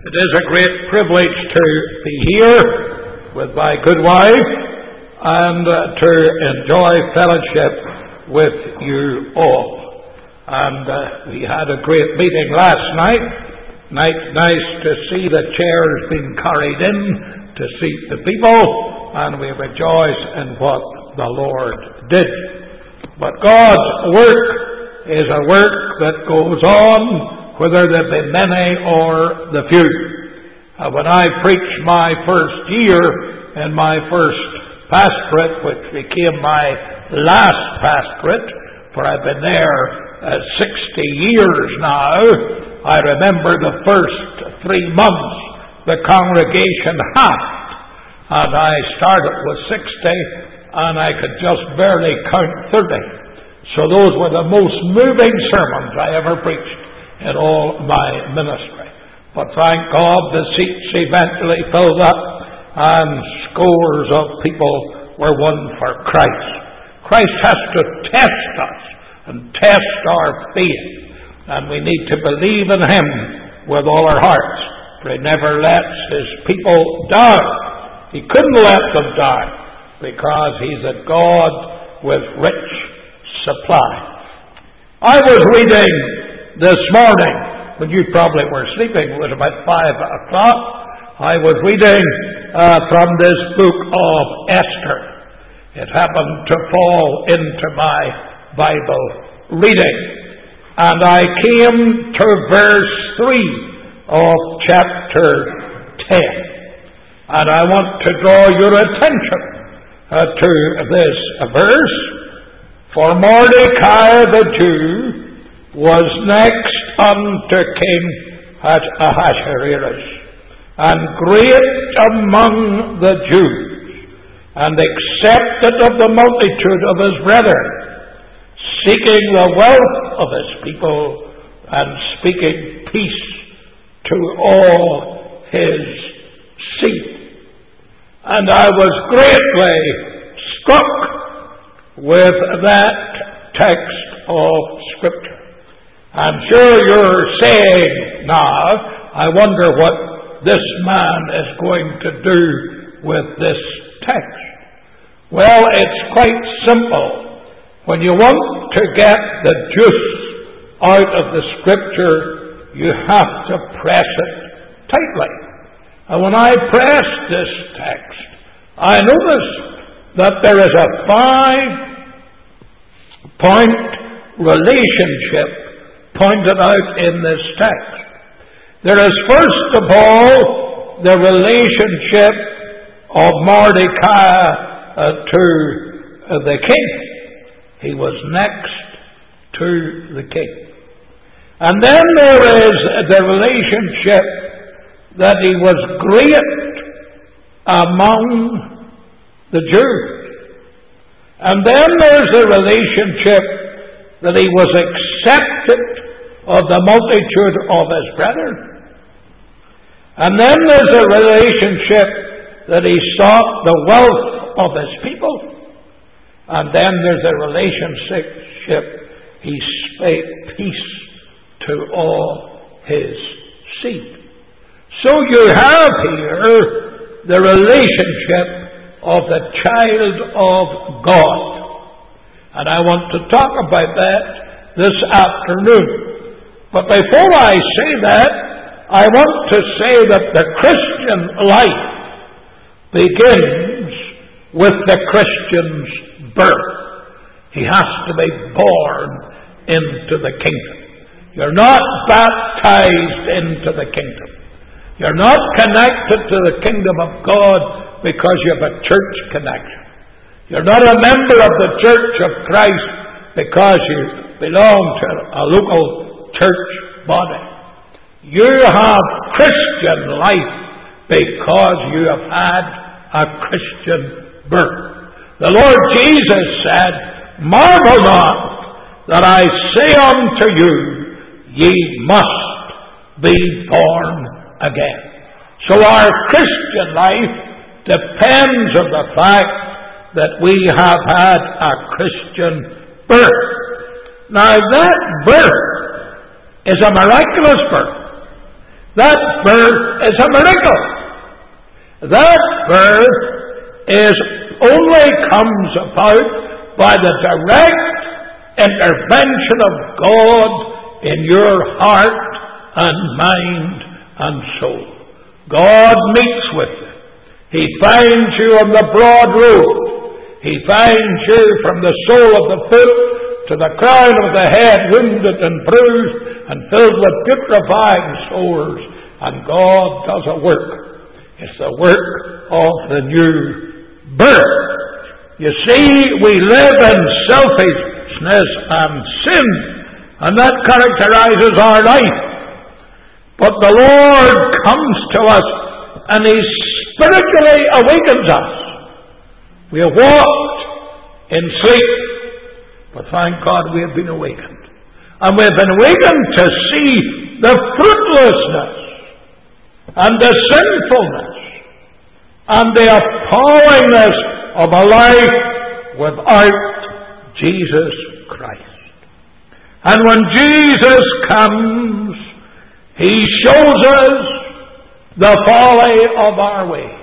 It is a great privilege to be here with my good wife and to enjoy fellowship with you all. And we had a great meeting last night. Nice to see the chairs being carried in to seat the people, and we rejoice in what the Lord did. But God's work is a work that goes on, whether there be many or the few. When I preached my first year in my first pastorate, which became my last pastorate, for I've been there 60 years now, I remember the first 3 months the congregation halved, and I started with 60 and I could just barely count 30. So those were the most moving sermons I ever preached in all my ministry. But thank God the seats eventually filled up and scores of people were won for Christ. Christ has to test us and test our faith, and we need to believe in Him with all our hearts, for He never lets His people down. He couldn't let them down because He's a God with rich supply. I was reading this morning, when you probably were sleeping, it was about 5 o'clock. I was reading from this book of Esther. It happened to fall into my Bible reading. And I came to verse 3 of chapter 10. And I want to draw your attention to this verse. For Mordecai the Jew was next unto King Ahasuerus, and great among the Jews, and accepted of the multitude of his brethren, seeking the wealth of his people, and speaking peace to all his seed. And I was greatly struck with that text of Scripture. I'm sure you're saying now, I wonder what this man is going to do with this text. Well, it's quite simple. When you want to get the juice out of the Scripture, you have to press it tightly. And when I press this text, I notice that there is a 5-point relationship pointed out in this text. There is first of all the relationship of Mordecai to the king. He was next to the king. And then there is the relationship that he was great among the Jews. And then there's the relationship that he was accepted of the multitude of his brethren. And then there's a relationship that he sought the wealth of his people. And then there's a relationship he spake peace to all his seed. So you have here the relationship of the child of God. And I want to talk about that this afternoon. But before I say that, I want to say that the Christian life begins with the Christian's birth. He has to be born into the kingdom. You're not baptized into the kingdom. You're not connected to the kingdom of God because you have a church connection. You're not a member of the Church of Christ because you belong to a local church body. You have Christian life because you have had a Christian birth. The Lord Jesus said, "Marvel not that I say unto you, ye must be born again." So our Christian life depends on the fact that we have had a Christian birth. Now that birth is a miraculous birth. That birth is a miracle. That birth only comes about by the direct intervention of God in your heart and mind and soul. God meets with you. He finds you on the broad road. He finds you from the sole of the foot to the crown of the head, wounded and bruised and filled with putrefying sores. And God does a work. It's the work of the new birth. You see, we live in selfishness and sin, and that characterizes our life. But the Lord comes to us and He spiritually awakens us. We have walked in sleep, but thank God we have been awakened. And we have been awakened to see the fruitlessness and the sinfulness and the appallingness of a life without Jesus Christ. And when Jesus comes, He shows us the folly of our ways.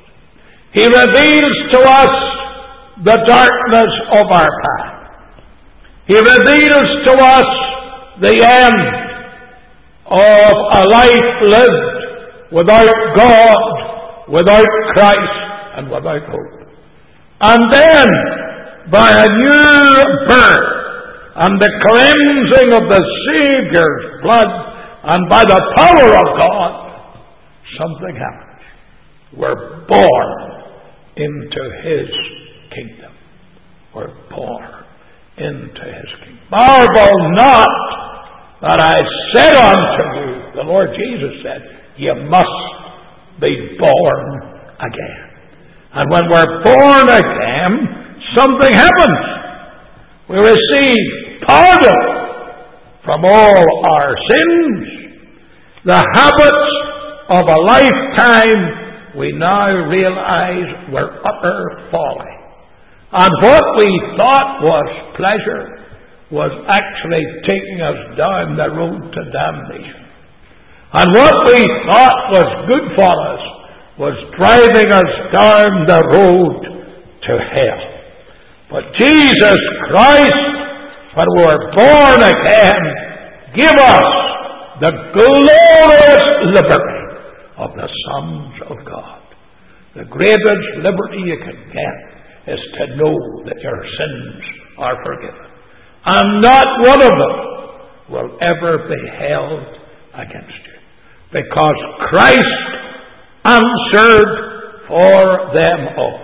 He reveals to us the darkness of our path. He reveals to us the end of a life lived without God, without Christ, and without hope. And then, by a new birth and the cleansing of the Saviour's blood and by the power of God, something happens. We're born into His kingdom. We're born into His kingdom. Marvel not that I said unto you, the Lord Jesus said, you must be born again. And when we're born again, something happens. We receive pardon from all our sins. The habits of a lifetime we now realize were utter folly. And what we thought was pleasure was actually taking us down the road to damnation. And what we thought was good for us was driving us down the road to hell. But Jesus Christ, when we were born again, gave us the glorious liberty of the sons of God. The greatest liberty you can get is to know that your sins are forgiven. And not one of them will ever be held against you. Because Christ answered for them all.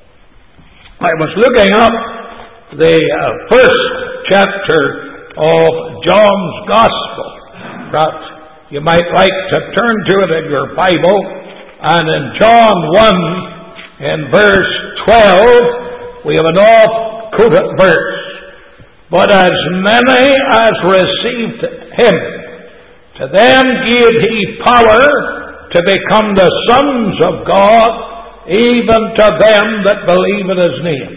I was looking up the first chapter of John's Gospel. That you might like to turn to it in your Bible. And in John 1, in verse 12, we have an oft-quoted verse. But as many as received Him, to them gave He power to become the sons of God, even to them that believe in His name.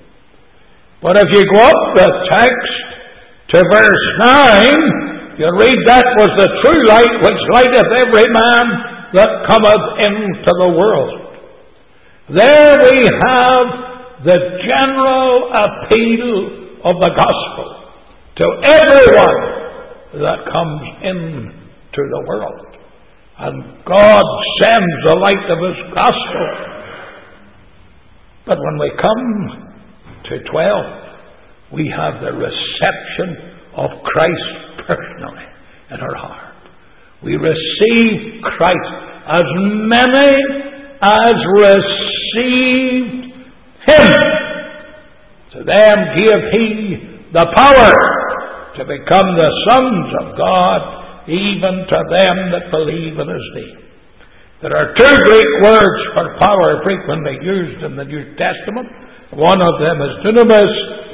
But if you go up the text to verse 9, you read, that was the true light which lighteth every man that cometh into the world. There we have the general appeal of the gospel to everyone that comes into the world. And God sends the light of His gospel. But when we come to 12, we have the reception of Christ personally in our heart. We receive Christ. As many as received Him, to them gave He the power to become the sons of God, even to them that believe in His name. There are two Greek words for power frequently used in the New Testament. One of them is dunamis,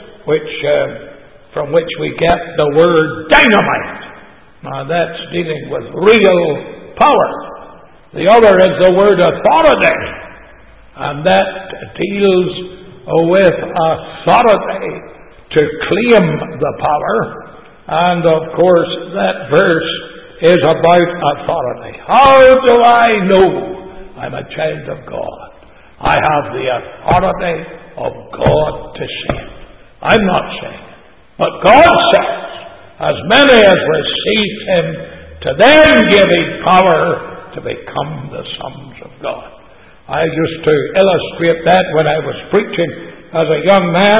from which we get the word dynamite. Now that's dealing with real power. The other is the word authority, and that deals with authority to claim the power. And of course that verse is about authority. How do I know I'm a child of God? I have the authority of God to say it. I'm not saying it. But God says, as many as received him, to them gave he power to become the sons of God. I used to illustrate that when I was preaching as a young man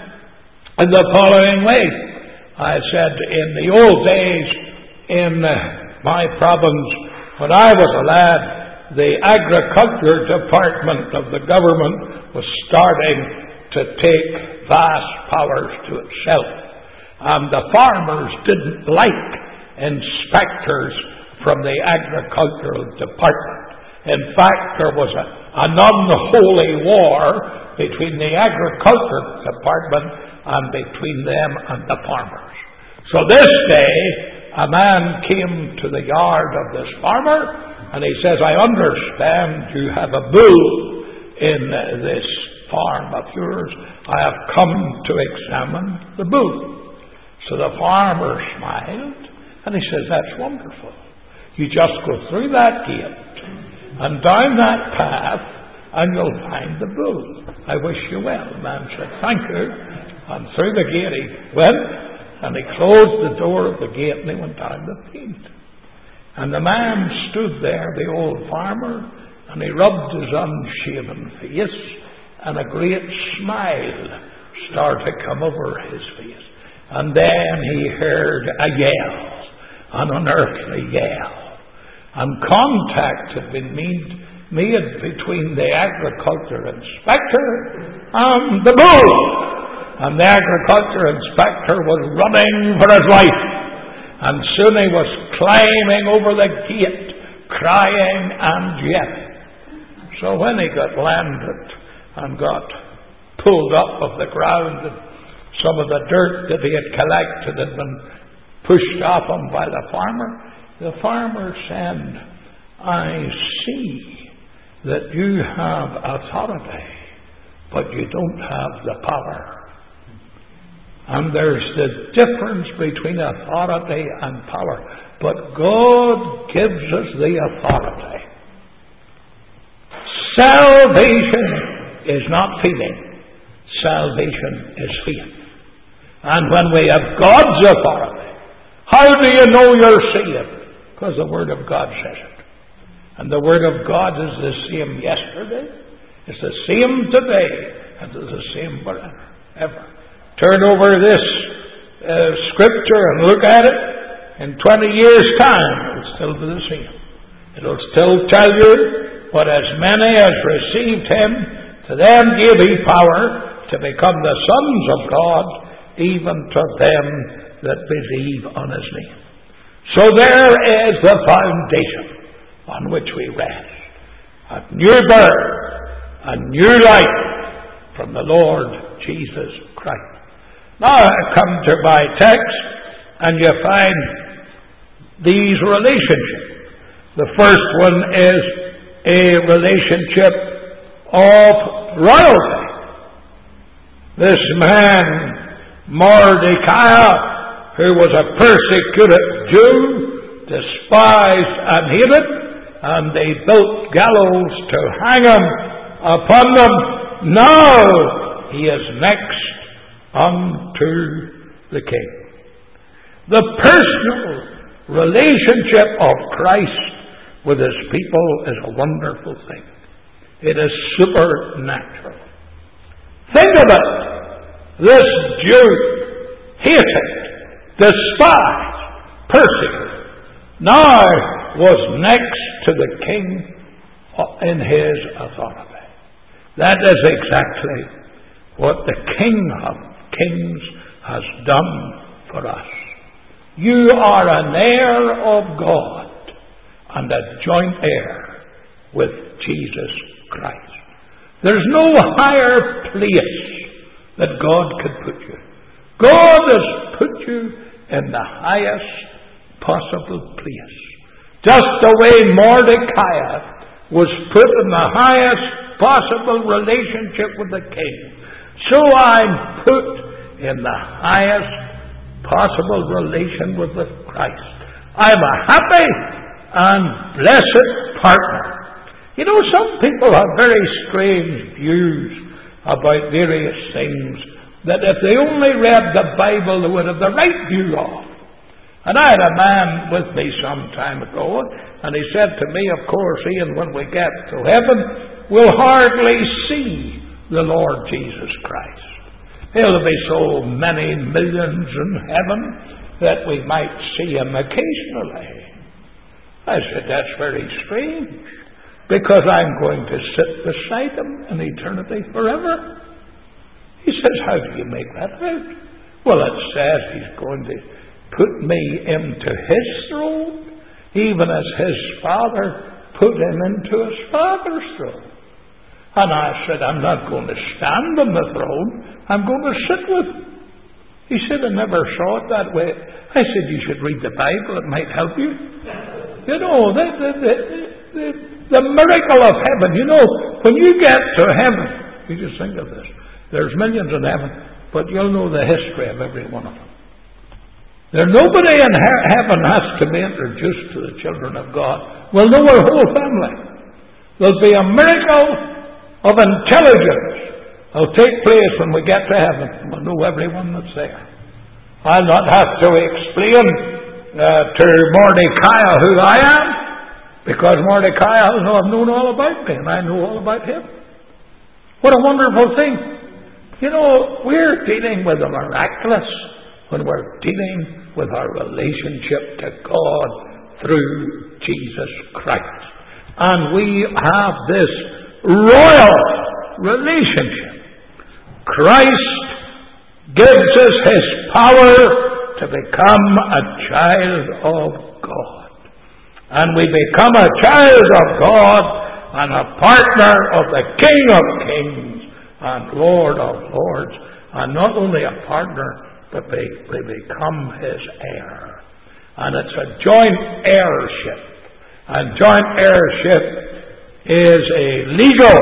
in the following way. I said, in the old days, in my province, when I was a lad, the agriculture department of the government was starting to take vast powers to itself. And the farmers didn't like inspectors from the agricultural department. In fact, there was an unholy war between the agriculture department and between them and the farmers. So this day, a man came to the yard of this farmer, and he says, I understand you have a bull in this farm of yours. I have come to examine the bull. So the farmer smiled, and he says, that's wonderful. You just go through that gate and down that path, and you'll find the bull. I wish you well. The man said, thank you. And through the gate he went, and he closed the door of the gate, and he went down the field. And the man stood there, the old farmer, and he rubbed his unshaven face, and a great smile started to come over his face. And then he heard a yell, an unearthly yell. And contact had been made between the agriculture inspector and the bull. And the agriculture inspector was running for his life. And soon he was climbing over the gate, crying and yelling. So when he got landed and got pulled up off the ground, and some of the dirt that he had collected had been pushed off him by the farmer said, I see that you have authority, but you don't have the power. And there's the difference between authority and power. But God gives us the authority. Salvation is not feeling. Salvation is faith. And when we have God's authority, how do you know you're saved? Because the Word of God says it. And the Word of God is the same yesterday, it's the same today, and it's the same forever. Ever. Turn over this scripture and look at it. In 20 years' time, it'll still be the same. It'll still tell you, but as many as received him, to them gave he power to become the sons of God, even to them that believe on his name. So there is the foundation on which we rest. A new birth, a new life from the Lord Jesus Christ. Now I come to my text, and you find these relationships. The first one is a relationship of royalty. This man, Mordecai, who was a persecuted Jew, despised and hated, and they built gallows to hang him upon them. Now he is next unto the King. The personal relationship of Christ with his people is a wonderful thing. It is supernatural. Think of it. This Jew, hated, despised, persecuted, now was next to the King in his authority. That is exactly what the King of Kings has done for us. You are an heir of God and a joint heir with Jesus Christ. There's no higher place that God could put you. God has put you in the highest possible place. Just the way Mordecai was put in the highest possible relationship with the king, so I'm put in the highest possible relation with Christ. I'm a happy and blessed partner. You know, some people have very strange views about various things that if they only read the Bible, they would have the right view of. And I had a man with me some time ago, and he said to me, of course, Ian, when we get to heaven, we'll hardly see the Lord Jesus Christ. There'll be so many millions in heaven that we might see him occasionally. I said, that's very strange, because I'm going to sit beside him in eternity forever. He says, how do you make that out? Well, it says he's going to put me into his throne, even as his Father put him into his Father's throne. And I said, I'm not going to stand on the throne, I'm going to sit with him. He said, I never saw it that way. I said, you should read the Bible, it might help you. You know, the miracle of heaven. You know, when you get to heaven, you just think of this. There's millions in heaven, but you'll know the history of every one of them. Nobody in heaven has to be introduced to the children of God. We'll know our whole family. There'll be a miracle of intelligence that'll take place when we get to heaven. We'll know everyone that's there. I'll not have to explain to Mordecai who I am, because Mordecai will have known all about me, and I know all about him. What a wonderful thing. You know, we're dealing with the miraculous when we're dealing with our relationship to God through Jesus Christ. And we have this royal relationship. Christ gives us his power to become a child of God. And we become a child of God and a partner of the King of Kings and Lord of Lords. And not only a partner, but we become his heir. And it's a joint heirship. And joint heirship is a legal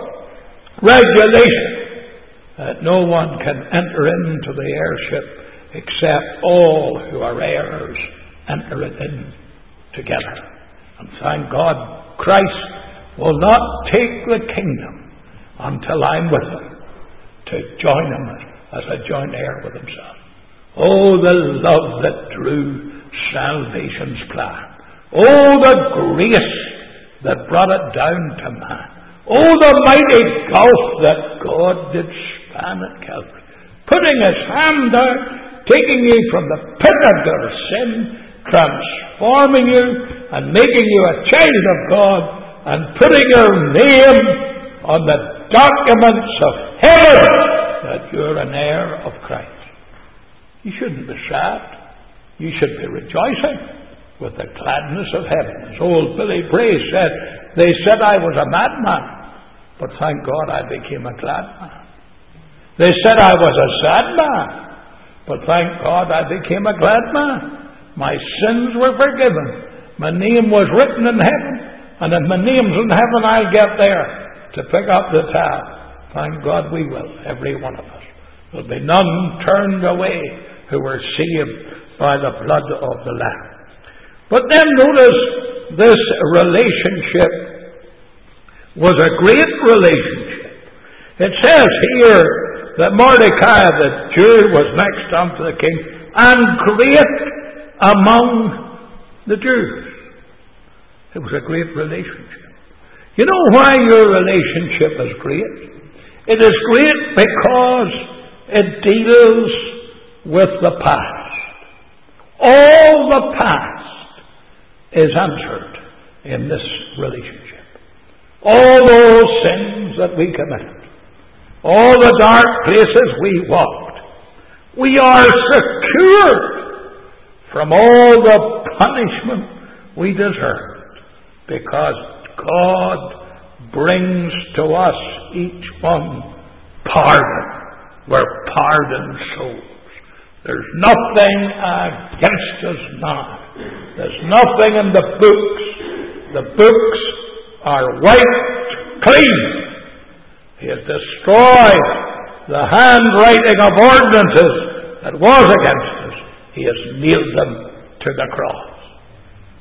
regulation that no one can enter into the heirship except all who are heirs enter it in together. And thank God, Christ will not take the kingdom until I'm with him to join him as a joint heir with himself. Oh, the love that drew salvation's plan. Oh, the grace that brought it down to man. Oh, the mighty gulf that God did span at Calvary. Putting his hand out, taking you from the pit of your sin, transforming you and making you a child of God, and putting your name on the documents of heaven that you're an heir of Christ. You shouldn't be sad. You should be rejoicing with the gladness of heaven. As old Billy Bray said, they said I was a madman, but thank God I became a glad man. They said I was a sad man, but thank God I became a glad man. My sins were forgiven. My name was written in heaven, and if my name's in heaven, I'll get there to pick up the tab. Thank God we will, every one of us. There'll be none turned away who were saved by the blood of the Lamb. But then notice this relationship was a great relationship. It says here that Mordecai the Jew was next unto the king and great among the Jews. It was a great relationship. You know why your relationship is great? It is great because it deals with the past. All the past is answered in this relationship. All those sins that we committed, all the dark places we walked, we are secured from all the punishment we deserved, because God brings to us each one pardon. We're pardoned souls. There's nothing against us now. There's nothing in the books. The books are wiped clean. He has destroyed the handwriting of ordinances that was against us. He has nailed them to the cross.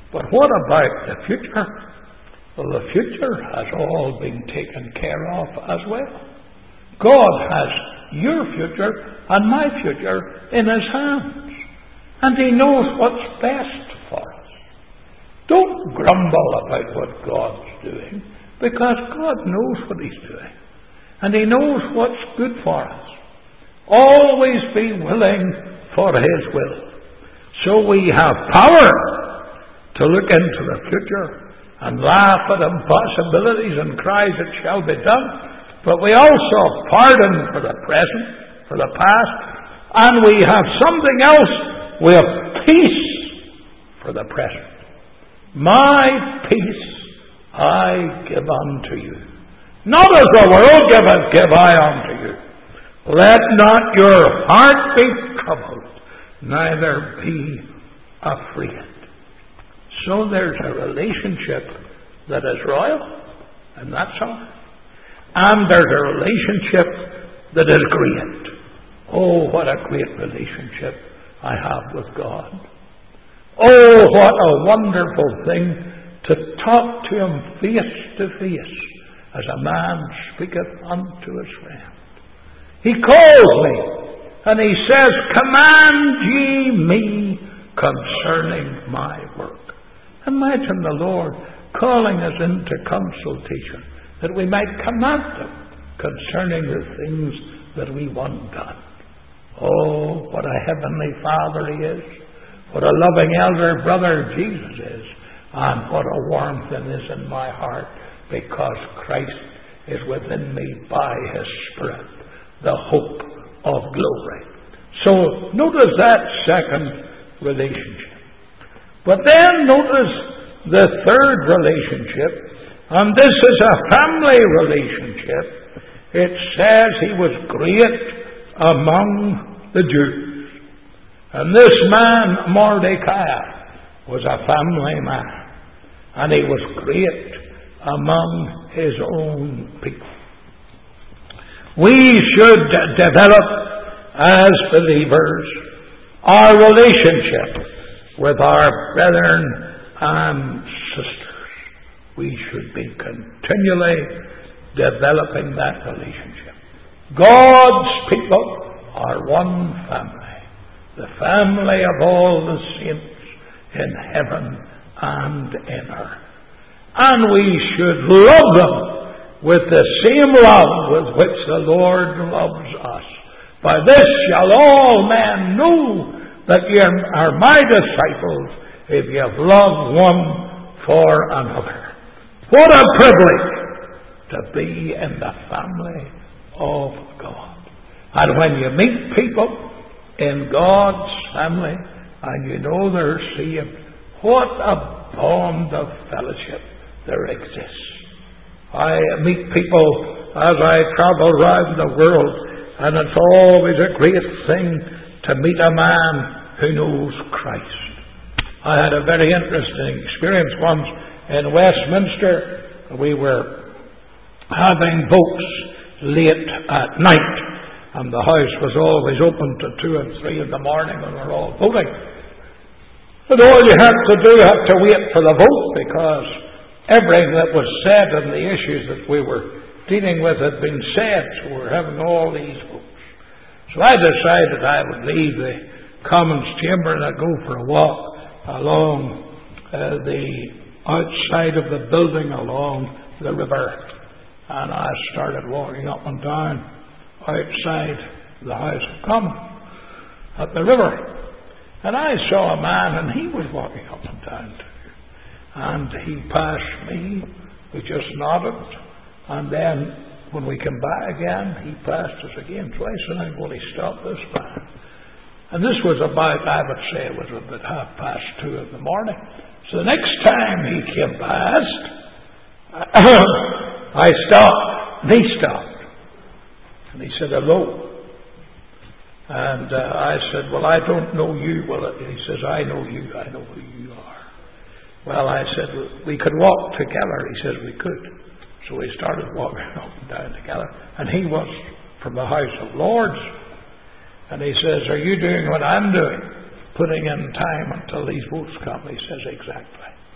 But what about the future? Well, the future has all been taken care of as well. God has your future and my future in His hands. And He knows what's best for us. Don't grumble about what God's doing, because God knows what He's doing. And He knows what's good for us. Always be willing for His will. So we have power to look into the future and laugh at impossibilities and cry, "It shall be done." But we also have pardon for the present, for the past, and we have something else. We have peace for the present. "My peace I give unto you. Not as the world giveth, give I unto you. Let not your heart be troubled, neither be afraid." So there's a relationship that is royal, and that's all. And there's a relationship that is great. Oh, what a great relationship I have with God. Oh, what a wonderful thing to talk to Him face to face, as a man speaketh unto his friend. He calls me, and He says, "Command ye me concerning my work." Imagine the Lord calling us into consultation, that we might command Him concerning the things that we want done. Oh, what a heavenly Father He is, what a loving elder brother Jesus is, and what a warmth it is in my heart, because Christ is within me by His Spirit, the hope of glory. So notice that second relationship. But then notice the third relationship, and this is a family relationship. It says He was great among the Jews. And this man, Mordecai, was a family man, and he was great among his own people. We should develop, as believers, our relationship with our brethren and sisters. We should be continually developing that relationship. God's people are one family, the family of all the saints in heaven and in earth. And we should love them with the same love with which the Lord loves us. By this shall all men know that ye are my disciples, if ye have loved one for another. What a privilege to be in the family of God. And when you meet people in God's family, and you know they're saved, what a bond of fellowship there exists. I meet people as I travel around the world, and it's always a great thing to meet a man who knows Christ. I had a very interesting experience once in Westminster. We were having votes late at night, and the house was always open to 2 and 3 in the morning when we were all voting. And all you had to do had to wait for the vote, because everything that was said and the issues that we were dealing with had been said, so we were having all these votes. So I decided I would leave the Commons chamber and I'd go for a walk along the outside of the building, along the river. And I started walking up and down outside the House of Commons at the river. And I saw a man, and he was walking up and down too. And he passed me. We just nodded. And then when we came back again, he passed us again twice. And I'm going to stop this man. And this was about, I would say it was about 2:30 in the morning. So the next time he came past, I stopped. And he stopped. And he said, "Hello." And I said, "Well, I don't know you." Well, he says, "I know you. I know who you are." Well, I said, "We could walk together." He says, "We could." So we started walking up and down together. And he was from the House of Lords. And he says, "Are you doing what I'm doing? Putting in time until these votes come?" He says, "Exactly."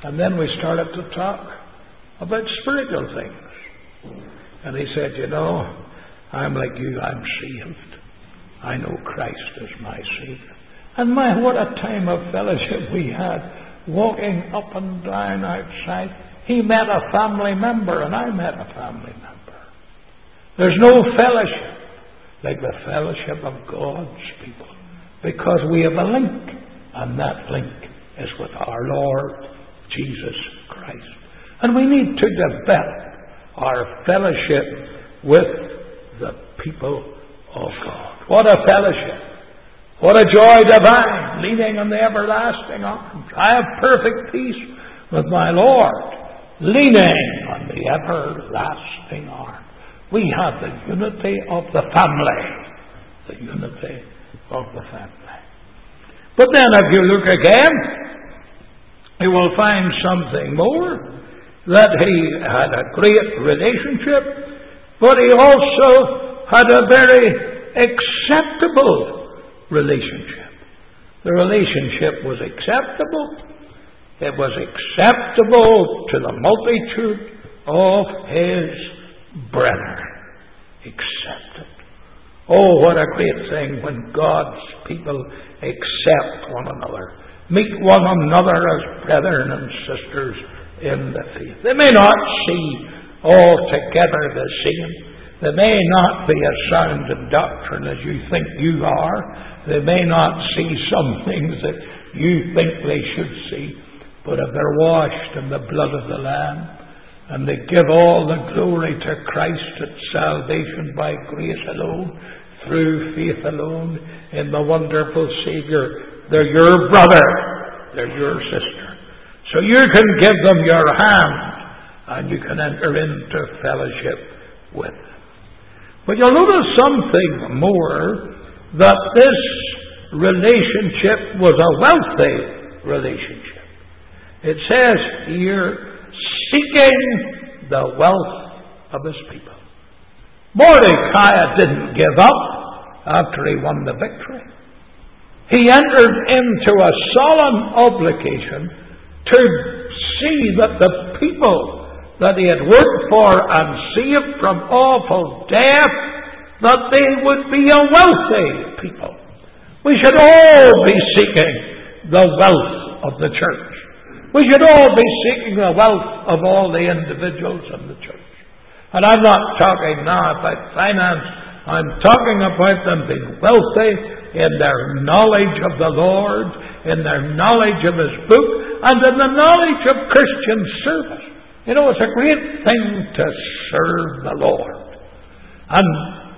And then we started to talk about spiritual things. And he said, you know, I'm like you, I'm saved. I know Christ is my Savior. And my, what a time of fellowship we had, walking up and down outside. He met a family member, and I met a family member. There's no fellowship like the fellowship of God's people, because we have a link, and that link is with our Lord Jesus Christ. And we need to develop our fellowship with the people of God. What a fellowship! What a joy divine, leaning on the everlasting arms. I have perfect peace with my Lord, leaning on the everlasting arm. We have the unity of the family. The unity of the family. But then if you look again, you will find something more. That he had a great relationship, but he also had a very acceptable relationship. The relationship was acceptable. It was acceptable to the multitude of his brethren. Accepted. Oh, what a great thing when God's people accept one another. Meet one another as brethren and sisters in the faith. They may not see altogether the same. They may not be as sound in doctrine as you think you are. They may not see some things that you think they should see. But if they're washed in the blood of the Lamb, and they give all the glory to Christ at salvation by grace alone, through faith alone, in the wonderful Saviour, they're your brother. They're your sister. So you can give them your hand, and you can enter into fellowship with them. But you'll notice something more, that this relationship was a wealthy relationship. It says here, seeking the wealth of his people. Mordecai didn't give up after he won the victory. He entered into a solemn obligation to see that the people that he had worked for and saved from awful death, that they would be a wealthy people. We should all be seeking the wealth of the church. We should all be seeking the wealth of all the individuals in the church. And I'm not talking now about finance. I'm talking about them being wealthy in their knowledge of the Lord, in their knowledge of his book, and in the knowledge of Christian service. You know, it's a great thing to serve the Lord. And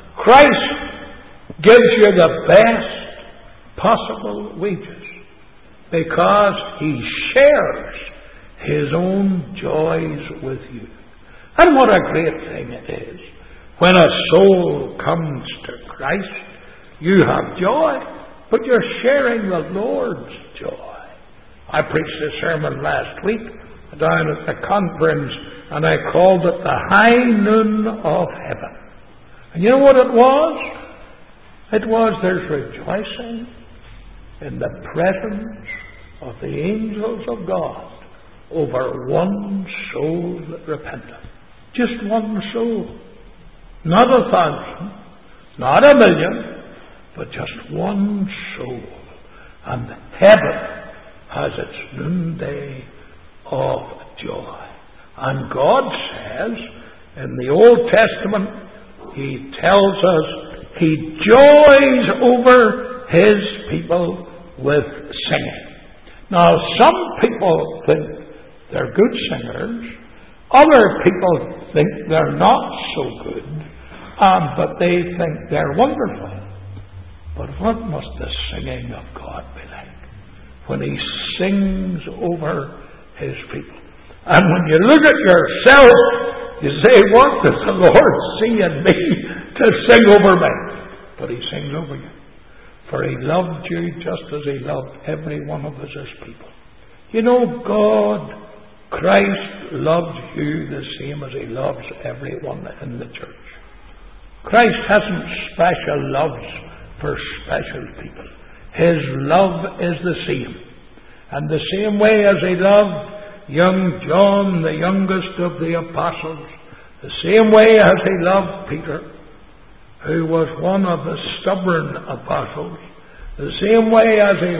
Christ gives you the best possible wages, because he shares his own joys with you. And what a great thing it is. When a soul comes to Christ, you have joy, but you're sharing the Lord's joy. I preached a sermon last week down at the conference, and I called it the High Noon of Heaven. And you know what it was? It was there's rejoicing in the presence of the angels of God over one soul that repenteth. Just one soul. Not 1,000, not 1,000,000, but just one soul. And heaven has its noonday of joy. And God says in the Old Testament, he tells us he joys over his people with singing. Now, some people think they're good singers. Other people think they're not so good. But they think they're wonderful. But what must the singing of God be like when he sings over his people? And when you look at yourself, you say, what does the Lord see in me to sing over me? But he sings over you. For he loved you just as he loved every one of us as people. You know, God, Christ loves you the same as he loves everyone in the church. Christ hasn't special loves for special people. His love is the same. And the same way as he loved young John, the youngest of the apostles, the same way as he loved Peter, who was one of the stubborn apostles, the same way as he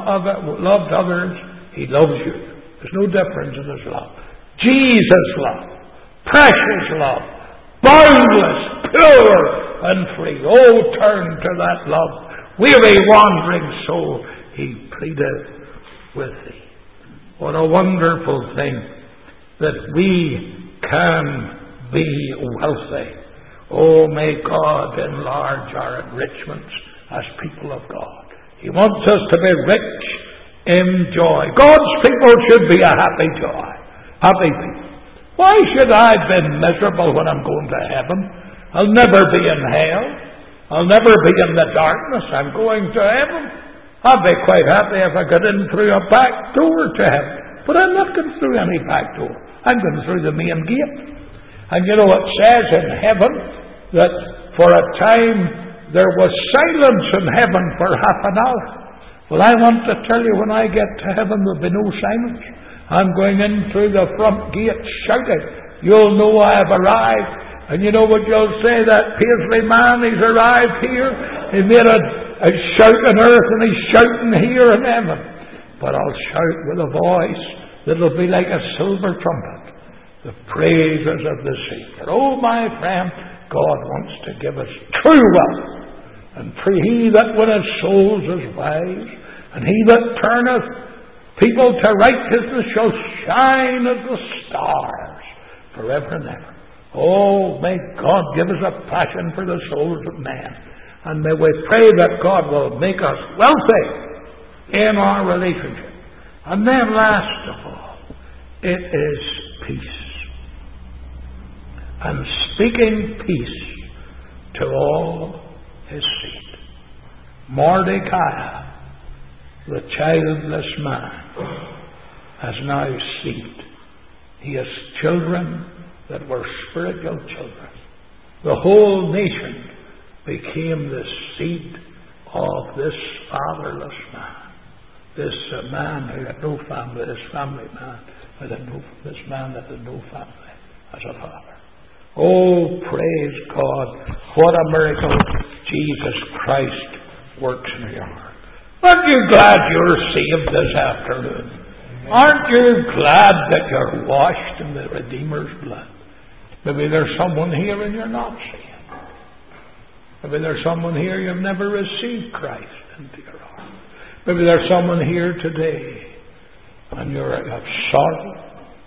loved others, he loves you. There's no difference in his love. Jesus' love, precious love, boundless, pure and free. Oh, turn to that love. Weary, wandering soul, he pleaded with thee. What a wonderful thing that we can be wealthy. Oh, may God enlarge our enrichments as people of God. He wants us to be rich in joy. God's people should be a happy joy. Happy people. Why should I be miserable when I'm going to heaven? I'll never be in hell. I'll never be in the darkness. I'm going to heaven. I'd be quite happy if I got in through a back door to heaven. But I'm not going through any back door. I'm going through the main gate. And you know, it says in heaven that for a time there was silence in heaven for half an hour. Well, I want to tell you, when I get to heaven, there'll be no silence. I'm going in through the front gate shouting. You'll know I have arrived. And you know what you'll say? That Paisley man, he's arrived here. He made a shout on earth, and he's shouting here in heaven. But I'll shout with a voice that'll be like a silver trumpet, the praises of the Savior. Oh, my friend, God wants to give us true wealth. And for he that winneth souls is wise, and he that turneth people to righteousness shall shine as the stars forever and ever. Oh, may God give us a passion for the souls of men. And may we pray that God will make us wealthy in our relationship. And then last of all, it is peace. And speaking peace to all his seed. Mordecai, the childless man, has now seed. He has children that were spiritual children. The whole nation became the seed of this fatherless man. This man who had no family, this family man, this man that had no family as a father. Oh, praise God. What a miracle Jesus Christ works in your heart. Aren't you glad you're saved this afternoon? Aren't you glad that you're washed in the Redeemer's blood? Maybe there's someone here and you're not saved. Maybe there's someone here you've never received Christ into your heart. Maybe there's someone here today and you're sorry.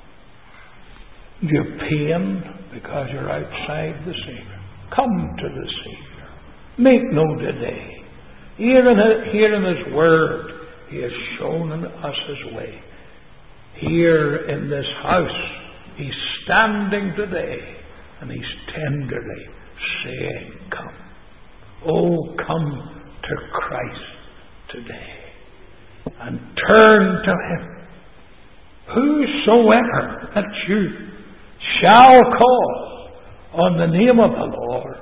You're pain because you're outside the Savior. Come to the Savior. Make no delay. Here in His Word, He has shown us His way. Here in this house, He's standing today, and He's tenderly saying, come. Oh, come to Christ today, and turn to Him. Whosoever, that's you, shall call on the name of the Lord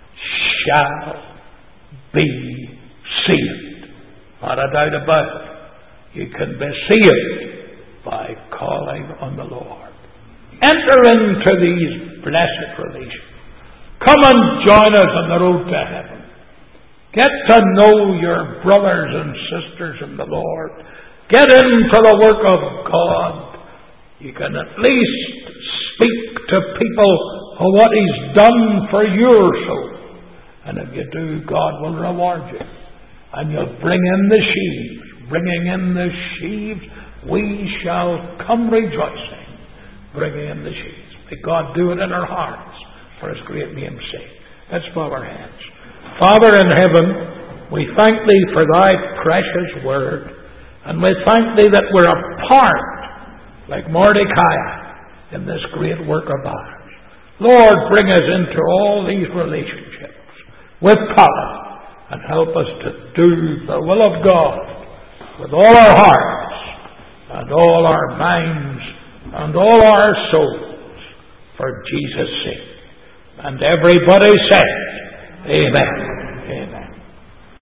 shall be saved. Not a doubt about it. You can be saved by calling on the Lord. Enter into these blessed relations. Come and join us on the road to heaven. Get to know your brothers and sisters in the Lord. Get into the work of God. You can at least speak to people of what He's done for your soul. And if you do, God will reward you. And you'll bring in the sheaves. Bringing in the sheaves, we shall come rejoicing, bringing in the sheaves. May God do it in our hearts for His great name's sake. Let's bow our heads. Father in heaven, we thank Thee for Thy precious word. And we thank Thee that we're a part, like Mordecai, in this great work of ours. Lord, bring us into all these relationships with power, and help us to do the will of God with all our hearts and all our minds and all our souls for Jesus' sake. And everybody said, Amen.